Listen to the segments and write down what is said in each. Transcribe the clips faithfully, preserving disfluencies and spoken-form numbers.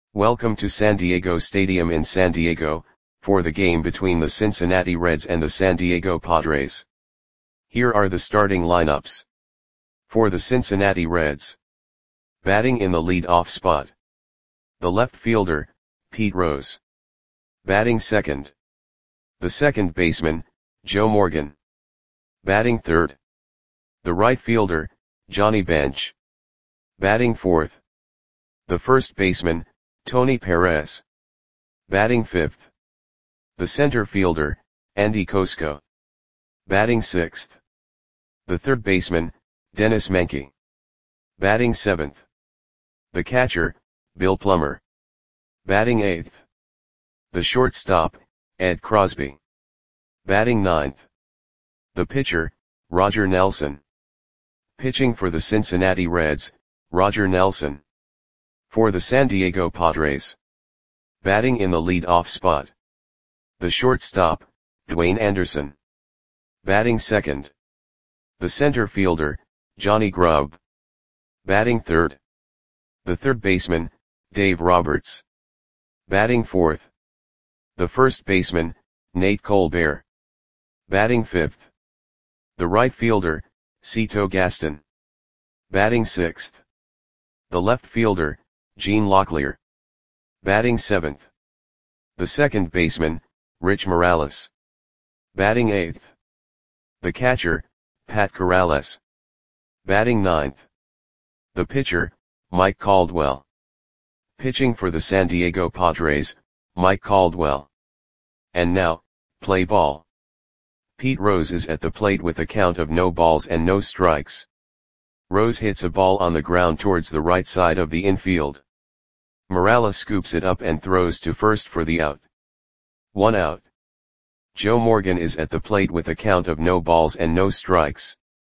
Welcome to San Diego Stadium in San Diego, for the game between the Cincinnati Reds and the San Diego Padres. Here are the starting lineups. For the Cincinnati Reds. Batting in the lead-off spot. The left fielder, Pete Rose. Batting second. The second baseman, Joe Morgan. Batting third. The right fielder, Johnny Bench. Batting fourth. The first baseman, Tony Perez. Batting fifth. The center fielder, Andy Kosko. Batting sixth. The third baseman, Dennis Menke. Batting seventh. The catcher, Bill Plummer. Batting eighth. The shortstop, Ed Crosby. Batting ninth. The pitcher, Roger Nelson. Pitching for the Cincinnati Reds, Roger Nelson. For the San Diego Padres. Batting in the lead-off spot. The shortstop, Dwayne Anderson. Batting second. The center fielder, Johnny Grubb. Batting third. The third baseman, Dave Roberts. Batting fourth. The first baseman, Nate Colbert. Batting fifth. The right fielder, Cito Gaston. Batting sixth. The left fielder, Gene Locklear. Batting seventh. The second baseman, Rich Morales. Batting eighth. The catcher, Pat Corrales. Batting ninth. The pitcher, Mike Caldwell. Pitching for the San Diego Padres, Mike Caldwell. And now, play ball. Pete Rose is at the plate with a count of no balls and no strikes. Rose hits a ball on the ground towards the right side of the infield. Morales scoops it up and throws to first for the out. One out. Joe Morgan is at the plate with a count of no balls and no strikes.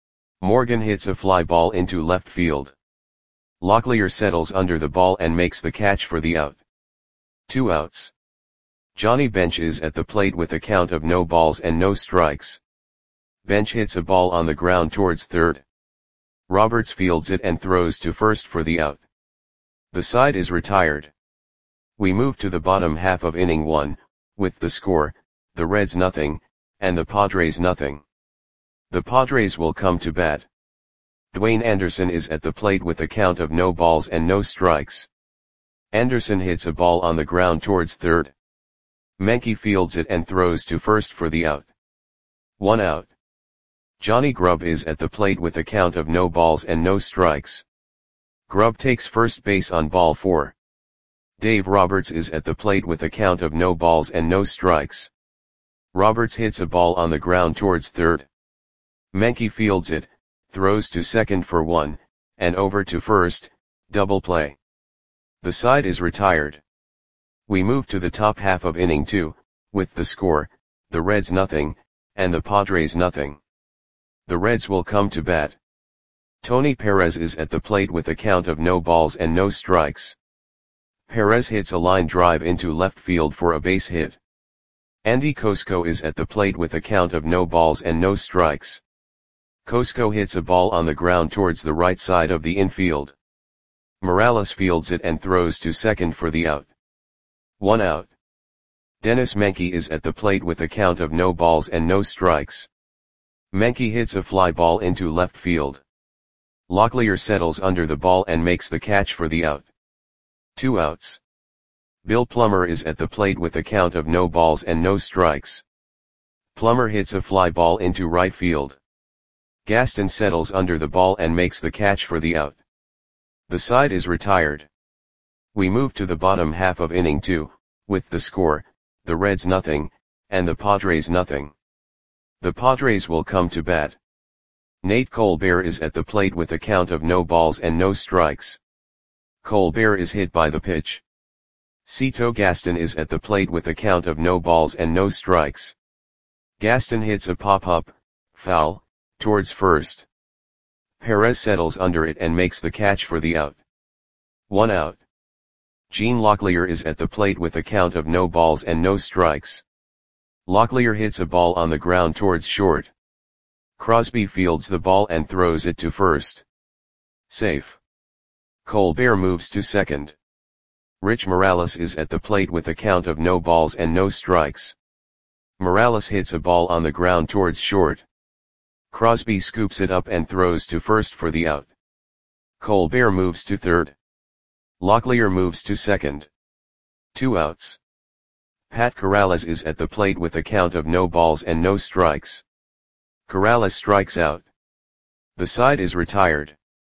Morgan hits a fly ball into left field. Locklear settles under the ball and makes the catch for the out. Two outs. Johnny Bench is at the plate with a count of no balls and no strikes. Bench hits a ball on the ground towards third. Roberts fields it and throws to first for the out. The side is retired. We move to the bottom half of inning one, with the score, the Reds nothing, and the Padres nothing. The Padres will come to bat. Dwayne Anderson is at the plate with a count of no balls and no strikes. Anderson hits a ball on the ground towards third. Menke fields it and throws to first for the out. One out. Johnny Grubb is at the plate with a count of no balls and no strikes. Grubb takes first base on ball four. Dave Roberts is at the plate with a count of no balls and no strikes. Roberts hits a ball on the ground towards third. Menke fields it, throws to second for one, and over to first, double play. The side is retired. We move to the top half of inning two, with the score, the Reds nothing, and the Padres nothing. The Reds will come to bat. Tony Perez is at the plate with a count of no balls and no strikes. Perez hits a line drive into left field for a base hit. Andy Kosko is at the plate with a count of no balls and no strikes. Kosko hits a ball on the ground towards the right side of the infield. Morales fields it and throws to second for the out. One out. Dennis Menke is at the plate with a count of no balls and no strikes. Menke hits a fly ball into left field. Locklear settles under the ball and makes the catch for the out. Two outs. Bill Plummer is at the plate with a count of no balls and no strikes. Plummer hits a fly ball into right field. Gaston settles under the ball and makes the catch for the out. The side is retired. We move to the bottom half of inning two, with the score, the Reds nothing, and the Padres nothing. The Padres will come to bat. Nate Colbert is at the plate with a count of no balls and no strikes. Colbert is hit by the pitch. Cito Gaston is at the plate with a count of no balls and no strikes. Gaston hits a pop-up, foul, towards first. Perez settles under it and makes the catch for the out. One out. Gene Locklear is at the plate with a count of no balls and no strikes. Locklear hits a ball on the ground towards short. Crosby fields the ball and throws it to first. Safe. Colbert moves to second. Rich Morales is at the plate with a count of no balls and no strikes. Morales hits a ball on the ground towards short. Crosby scoops it up and throws to first for the out. Colbert moves to third. Locklear moves to second. Two outs. Pat Corrales is at the plate with a count of no balls and no strikes. Corrales strikes out. The side is retired.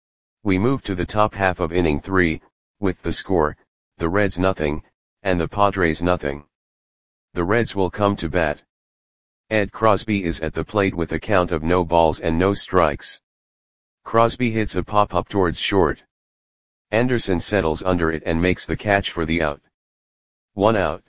We move to the top half of inning three, with the score, the Reds nothing, and the Padres nothing. The Reds will come to bat. Ed Crosby is at the plate with a count of no balls and no strikes. Crosby hits a pop-up towards short. Anderson settles under it and makes the catch for the out. One out.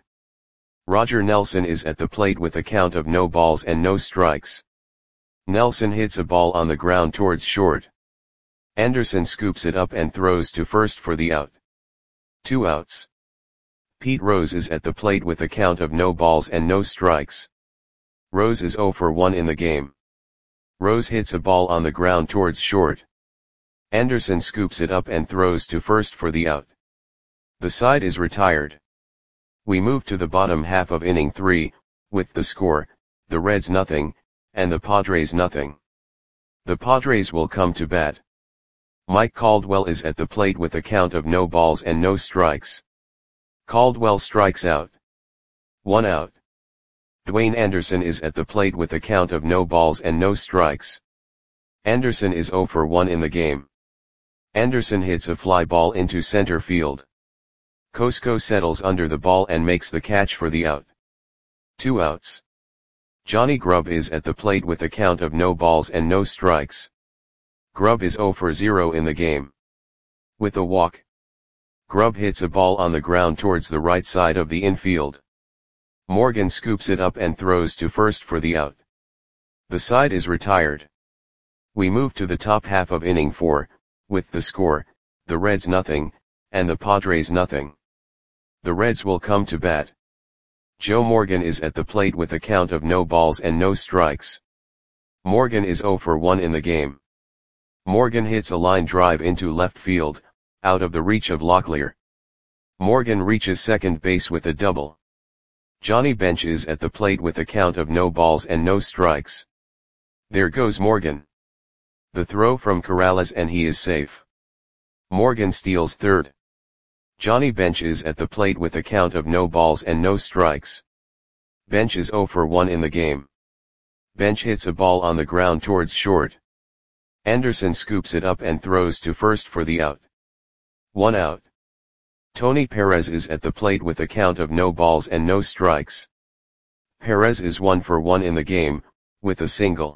Roger Nelson is at the plate with a count of no balls and no strikes. Nelson hits a ball on the ground towards short. Anderson scoops it up and throws to first for the out. Two outs. Pete Rose is at the plate with a count of no balls and no strikes. Rose is oh for one in the game. Rose hits a ball on the ground towards short. Anderson scoops it up and throws to first for the out. The side is retired. We move to the bottom half of inning three, with the score, the Reds nothing, and the Padres nothing. The Padres will come to bat. Mike Caldwell is at the plate with a count of no balls and no strikes. Caldwell strikes out. One out. Dwayne Anderson is at the plate with a count of no balls and no strikes. Anderson is oh for one in the game. Anderson hits a fly ball into center field. Cosco settles under the ball and makes the catch for the out. Two outs. Johnny Grubb is at the plate with a count of no balls and no strikes. Grubb is oh for zero in the game. With a walk. Grubb hits a ball on the ground towards the right side of the infield. Morgan scoops it up and throws to first for the out. The side is retired. We move to the top half of inning four, with the score, the Reds nothing, and the Padres nothing. The Reds will come to bat. Joe Morgan is at the plate with a count of no balls and no strikes. Morgan is oh for one in the game. Morgan hits a line drive into left field, out of the reach of Locklear. Morgan reaches second base with a double. Johnny Bench is at the plate with a count of no balls and no strikes. There goes Morgan. The throw from Corrales and he is safe. Morgan steals third. Johnny Bench is at the plate with a count of no balls and no strikes. Bench is oh for one in the game. Bench hits a ball on the ground towards short. Anderson scoops it up and throws to first for the out. One out. Tony Perez is at the plate with a count of no balls and no strikes. Perez is one for one in the game, with a single.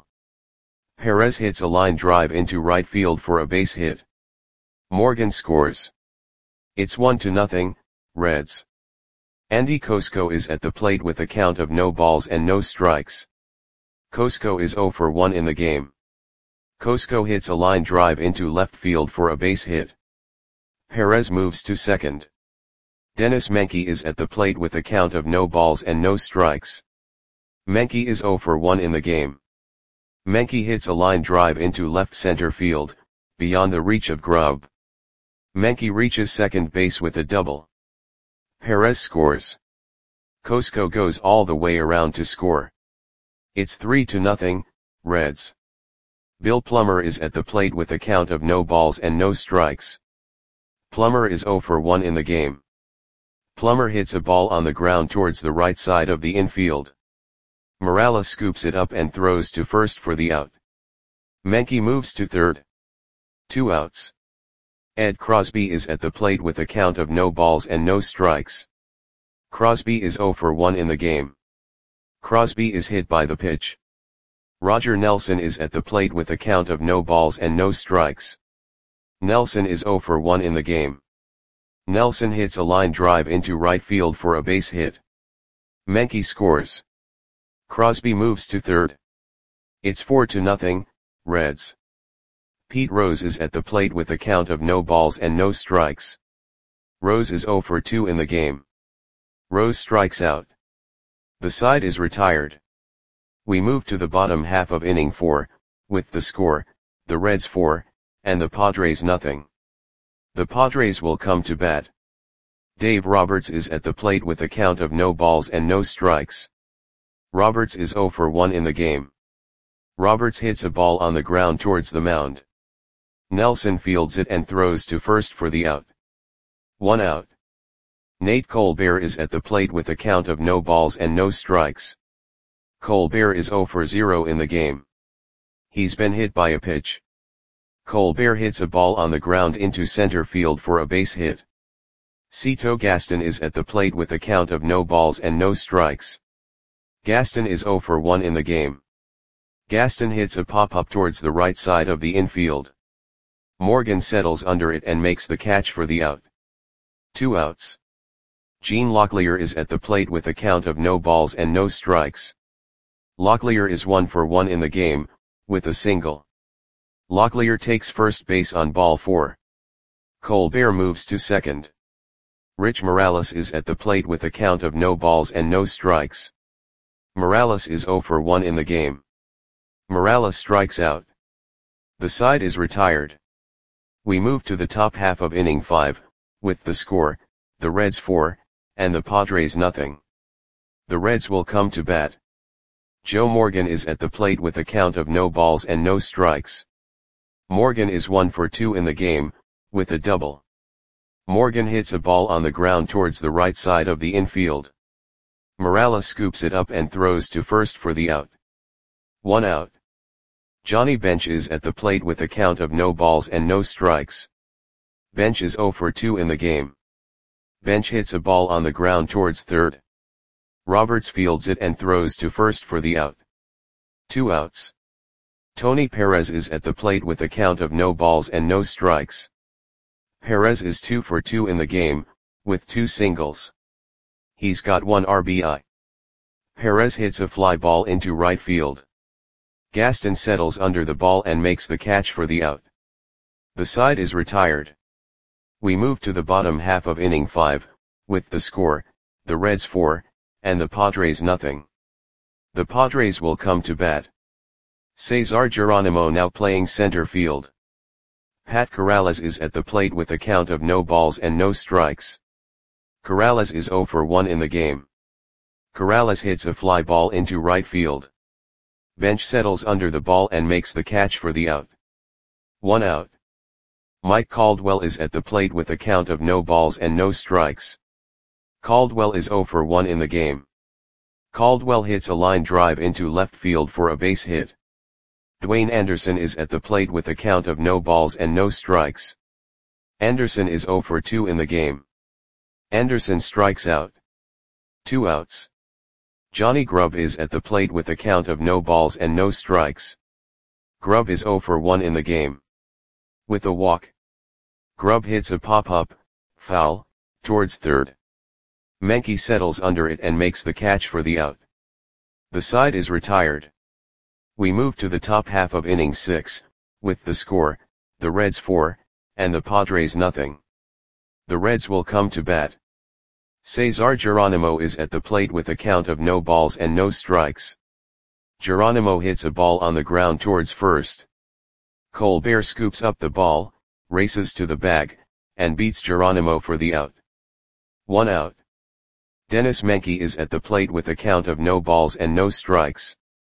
Perez hits a line drive into right field for a base hit. Morgan scores. It's one to nothing, Reds. Andy Cosco is at the plate with a count of no balls and no strikes. Cosco is oh for one in the game. Cosco hits a line drive into left field for a base hit. Perez moves to second. Dennis Menke is at the plate with a count of no balls and no strikes. Menke is oh for one in the game. Menke hits a line drive into left center field, beyond the reach of Grubb. Menke reaches second base with a double. Perez scores. Cosco goes all the way around to score. It's three to nothing, Reds. Bill Plummer is at the plate with a count of no balls and no strikes. Plummer is oh for one in the game. Plummer hits a ball on the ground towards the right side of the infield. Morales scoops it up and throws to first for the out. Menke moves to third. Two outs. Ed Crosby is at the plate with a count of no balls and no strikes. Crosby is oh for one in the game. Crosby is hit by the pitch. Roger Nelson is at the plate with a count of no balls and no strikes. Nelson is oh for one in the game. Nelson hits a line drive into right field for a base hit. Menke scores. Crosby moves to third. It's four to nothing, Reds. Pete Rose is at the plate with a count of no balls and no strikes. Rose is oh for two in the game. Rose strikes out. The side is retired. We move to the bottom half of inning four, with the score, the Reds four, and the Padres nothing. The Padres will come to bat. Dave Roberts is at the plate with a count of no balls and no strikes. Roberts is zero for one in the game. Roberts hits a ball on the ground towards the mound. Nelson fields it and throws to first for the out. One out. Nate Colbert is at the plate with a count of no balls and no strikes. Colbert is zero for zero in the game. He's been hit by a pitch. Colbert hits a ball on the ground into center field for a base hit. Cito Gaston is at the plate with a count of no balls and no strikes. Gaston is zero for one in the game. Gaston hits a pop-up towards the right side of the infield. Morgan settles under it and makes the catch for the out. Two outs. Gene Locklear is at the plate with a count of no balls and no strikes. Locklear is one for one in the game, with a single. Locklear takes first base on ball four. Colbert moves to second. Rich Morales is at the plate with a count of no balls and no strikes. Morales is zero for one in the game. Morales strikes out. The side is retired. We move to the top half of inning five, with the score, the Reds four, and the Padres nothing. The Reds will come to bat. Joe Morgan is at the plate with a count of no balls and no strikes. Morgan is one for two in the game, with a double. Morgan hits a ball on the ground towards the right side of the infield. Morales scoops it up and throws to first for the out. One out. Johnny Bench is at the plate with a count of no balls and no strikes. Bench is zero for two in the game. Bench hits a ball on the ground towards third. Roberts fields it and throws to first for the out. Two outs. Tony Perez is at the plate with a count of no balls and no strikes. Perez is two for two in the game, with two singles. He's got one R B I. Perez hits a fly ball into right field. Gaston settles under the ball and makes the catch for the out. The side is retired. We move to the bottom half of inning five, with the score, the Reds four, and the Padres nothing. The Padres will come to bat. Cesar Geronimo now playing center field. Pat Corrales is at the plate with a count of no balls and no strikes. Corrales is zero for one in the game. Corrales hits a fly ball into right field. Bench settles under the ball and makes the catch for the out. One out. Mike Caldwell is at the plate with a count of no balls and no strikes. Caldwell is zero for one in the game. Caldwell hits a line drive into left field for a base hit. Dwayne Anderson is at the plate with a count of no balls and no strikes. Anderson is zero for two in the game. Anderson strikes out. Two outs. Johnny Grubb is at the plate with a count of no balls and no strikes. Grubb is zero for one in the game. With a walk. Grubb hits a pop-up, foul, towards third. Menke settles under it and makes the catch for the out. The side is retired. We move to the top half of inning six, with the score, the Reds four, and the Padres nothing. The Reds will come to bat. Cesar Geronimo is at the plate with a count of no balls and no strikes. Geronimo hits a ball on the ground towards first. Colbert scoops up the ball, races to the bag, and beats Geronimo for the out. One out. Dennis Menke is at the plate with a count of no balls and no strikes.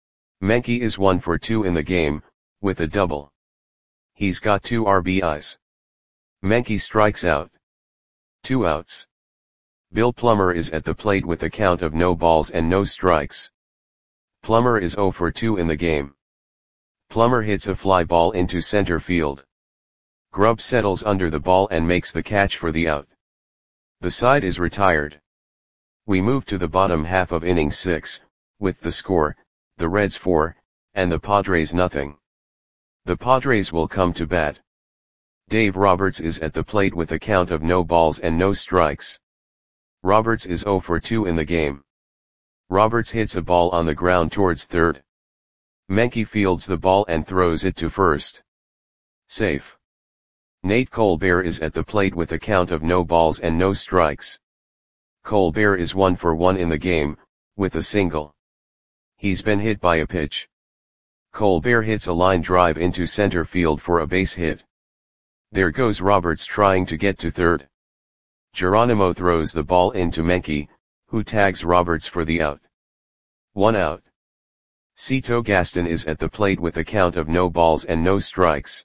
Menke is one for two in the game, with a double. He's got two R B Is. Menke strikes out. Two outs. Bill Plummer is at the plate with a count of no balls and no strikes. Plummer is zero for two in the game. Plummer hits a fly ball into center field. Grubb settles under the ball and makes the catch for the out. The side is retired. We move to the bottom half of inning six, with the score, the Reds four, and the Padres nothing. The Padres will come to bat. Dave Roberts is at the plate with a count of no balls and no strikes. Roberts is zero for two in the game. Roberts hits a ball on the ground towards third. Menke fields the ball and throws it to first. Safe. Nate Colbert is at the plate with a count of no balls and no strikes. Colbert is one for one in the game, with a single. He's been hit by a pitch. Colbert hits a line drive into center field for a base hit. There goes Roberts trying to get to third. Geronimo throws the ball into Menke, who tags Roberts for the out. One out. Cito Gaston is at the plate with a count of no balls and no strikes.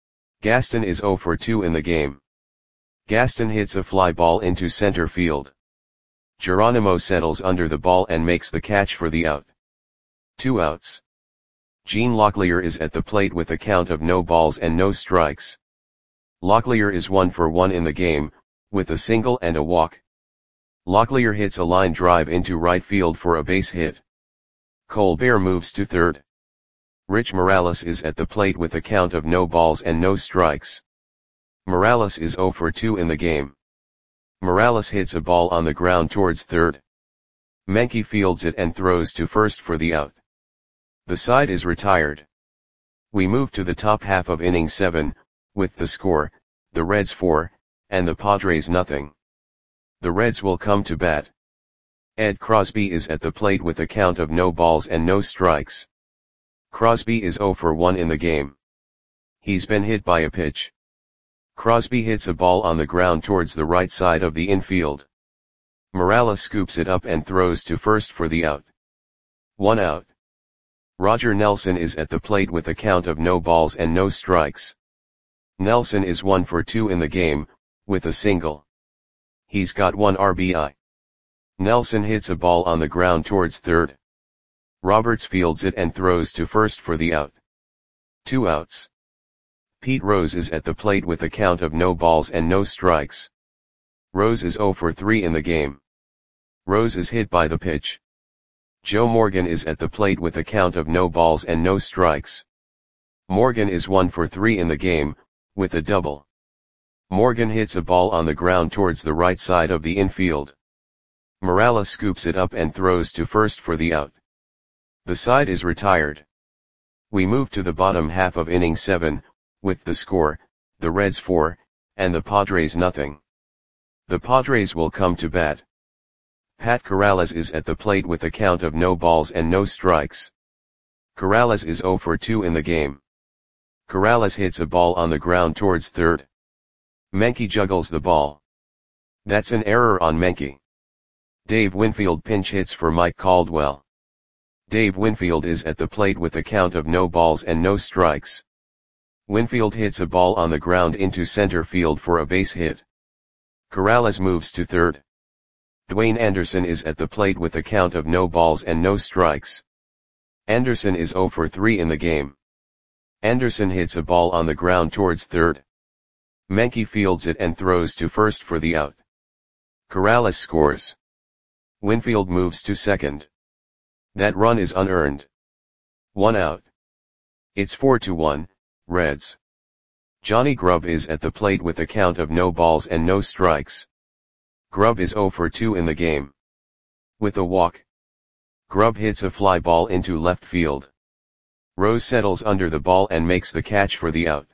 Gaston is zero for two in the game. Gaston hits a fly ball into center field. Geronimo settles under the ball and makes the catch for the out. Two outs. Gene Locklear is at the plate with a count of no balls and no strikes. Locklear is one for one in the game, with a single and a walk. Locklear hits a line drive into right field for a base hit. Colbert moves to third. Rich Morales is at the plate with a count of no balls and no strikes. Morales is zero for two in the game. Morales hits a ball on the ground towards third. Menke fields it and throws to first for the out. The side is retired. We move to the top half of inning seven, with the score, the Reds four, and the Padres nothing. The Reds will come to bat. Ed Crosby is at the plate with a count of no balls and no strikes. Crosby is zero for one in the game. He's been hit by a pitch. Crosby hits a ball on the ground towards the right side of the infield. Morales scoops it up and throws to first for the out. One out. Roger Nelson is at the plate with a count of no balls and no strikes. Nelson is one for two in the game, with a single. He's got one R B I. Nelson hits a ball on the ground towards third. Roberts fields it and throws to first for the out. Two outs. Pete Rose is at the plate with a count of no balls and no strikes. Rose is zero for three in the game. Rose is hit by the pitch. Joe Morgan is at the plate with a count of no balls and no strikes. Morgan is one for three in the game, with a double. Morgan hits a ball on the ground towards the right side of the infield. Morales scoops it up and throws to first for the out. The side is retired. We move to the bottom half of inning seven, with the score, the Reds four, and the Padres nothing. The Padres will come to bat. Pat Corrales is at the plate with a count of no balls and no strikes. Corrales is zero for two in the game. Corrales hits a ball on the ground towards third. Menke juggles the ball. That's an error on Menke. Dave Winfield pinch hits for Mike Caldwell. Dave Winfield is at the plate with a count of no balls and no strikes. Winfield hits a ball on the ground into center field for a base hit. Corrales moves to third. Dwayne Anderson is at the plate with a count of no balls and no strikes. Anderson is zero for three in the game. Anderson hits a ball on the ground towards third. Menke fields it and throws to first for the out. Corrales scores. Winfield moves to second. That run is unearned. One out. It's four to one, Reds. Johnny Grubb is at the plate with a count of no balls and no strikes. Grubb is zero for two in the game. With a walk. Grubb hits a fly ball into left field. Rose settles under the ball and makes the catch for the out.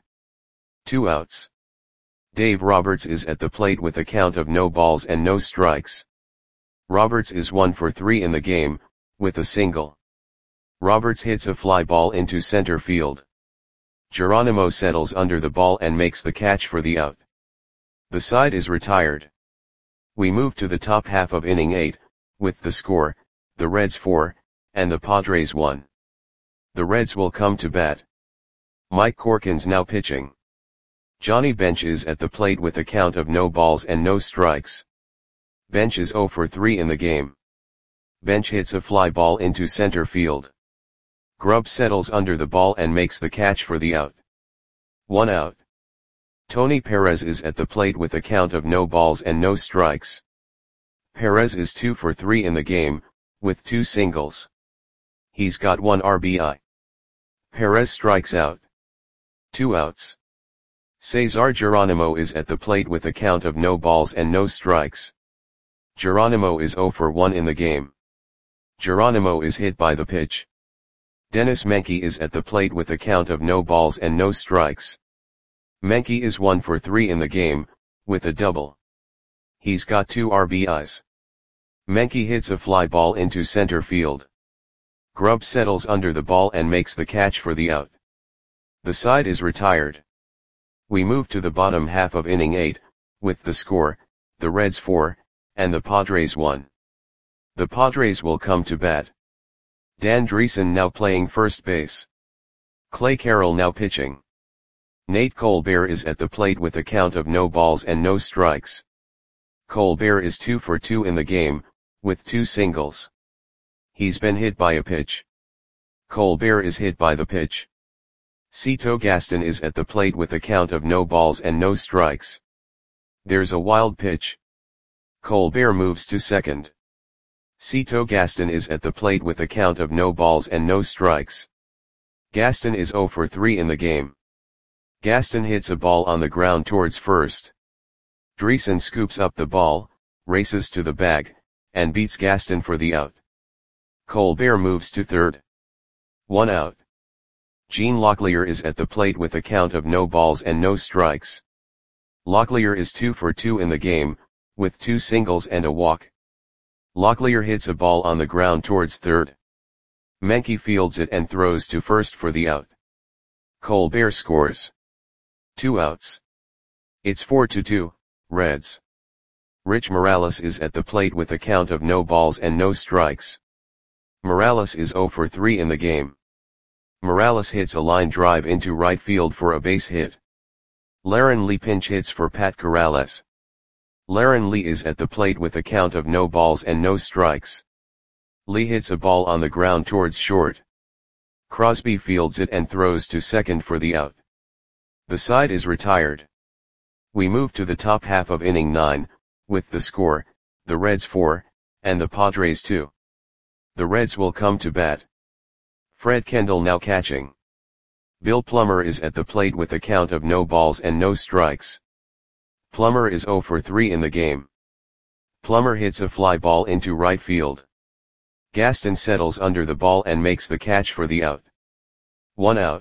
Two outs. Dave Roberts is at the plate with a count of no balls and no strikes. Roberts is one for three in the game, with a single. Roberts hits a fly ball into center field. Geronimo settles under the ball and makes the catch for the out. The side is retired. We move to the top half of inning eight, with the score, the Reds four, and the Padres one. The Reds will come to bat. Mike Corkins now pitching. Johnny Bench is at the plate with a count of no balls and no strikes. Bench is zero for three in the game. Bench hits a fly ball into center field. Grubb settles under the ball and makes the catch for the out. One out. Tony Perez is at the plate with a count of no balls and no strikes. Perez is two for three in the game, with two singles. He's got one R B I. Perez strikes out. Two outs. Cesar Geronimo is at the plate with a count of no balls and no strikes. Geronimo is zero for one in the game. Geronimo is hit by the pitch. Dennis Menke is at the plate with a count of no balls and no strikes. Menke is one for three in the game, with a double. He's got two R B Is. Menke hits a fly ball into center field. Grubb settles under the ball and makes the catch for the out. The side is retired. We move to the bottom half of inning eight, with the score, the Reds four, and the Padres one. The Padres will come to bat. Dan Driessen now playing first base. Clay Carroll now pitching. Nate Colbert is at the plate with a count of no balls and no strikes. Colbert is two for two in the game, with two singles. He's been hit by a pitch. Colbert is hit by the pitch. Cito Gaston is at the plate with a count of no balls and no strikes. There's a wild pitch. Colbert moves to second. Cito Gaston is at the plate with a count of no balls and no strikes. Gaston is zero for three in the game. Gaston hits a ball on the ground towards first. Driessen scoops up the ball, races to the bag, and beats Gaston for the out. Colbert moves to third. One out. Gene Locklear is at the plate with a count of no balls and no strikes. Locklear is two for two in the game, with two singles and a walk. Locklear hits a ball on the ground towards third. Menke fields it and throws to first for the out. Colbert scores. Two outs. It's four to two, Reds. Rich Morales is at the plate with a count of no balls and no strikes. Morales is zero for three in the game. Morales hits a line drive into right field for a base hit. Laren Lee pinch hits for Pat Corrales. Laren Lee is at the plate with a count of no balls and no strikes. Lee hits a ball on the ground towards short. Crosby fields it and throws to second for the out. The side is retired. We move to the top half of inning nine, with the score, the Reds four, and the Padres two. The Reds will come to bat. Fred Kendall now catching. Bill Plummer is at the plate with a count of no balls and no strikes. Plummer is zero for three in the game. Plummer hits a fly ball into right field. Gaston settles under the ball and makes the catch for the out. One out.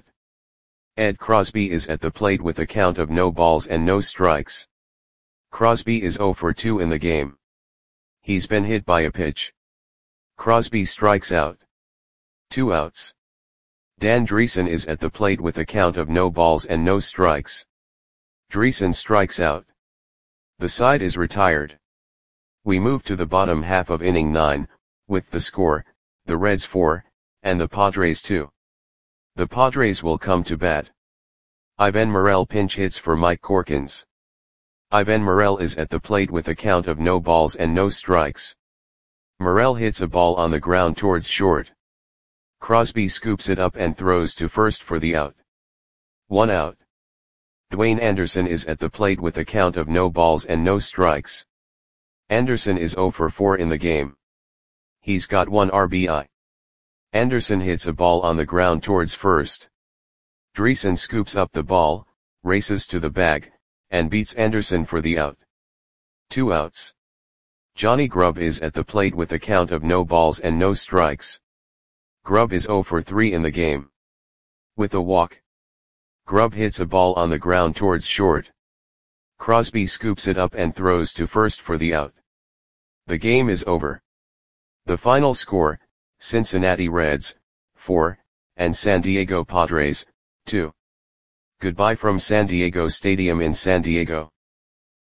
Ed Crosby is at the plate with a count of no balls and no strikes. Crosby is zero for two in the game. He's been hit by a pitch. Crosby strikes out. Two outs. Dan Driessen is at the plate with a count of no balls and no strikes. Driessen strikes out. The side is retired. We move to the bottom half of inning nine, with the score, the Reds four, and the Padres two. The Padres will come to bat. Ivan Morel pinch hits for Mike Corkins. Ivan Morel is at the plate with a count of no balls and no strikes. Morel hits a ball on the ground towards short. Crosby scoops it up and throws to first for the out. One out. Dwayne Anderson is at the plate with a count of no balls and no strikes. Anderson is zero for four in the game. He's got one R B I. Anderson hits a ball on the ground towards first. Driessen scoops up the ball, races to the bag, and beats Anderson for the out. Two outs. Johnny Grubb is at the plate with a count of no balls and no strikes. Grubb is zero for three in the game. With a walk. Grubb hits a ball on the ground towards short. Crosby scoops it up and throws to first for the out. The game is over. The final score, Cincinnati Reds, four, and San Diego Padres, two. Goodbye from San Diego Stadium in San Diego.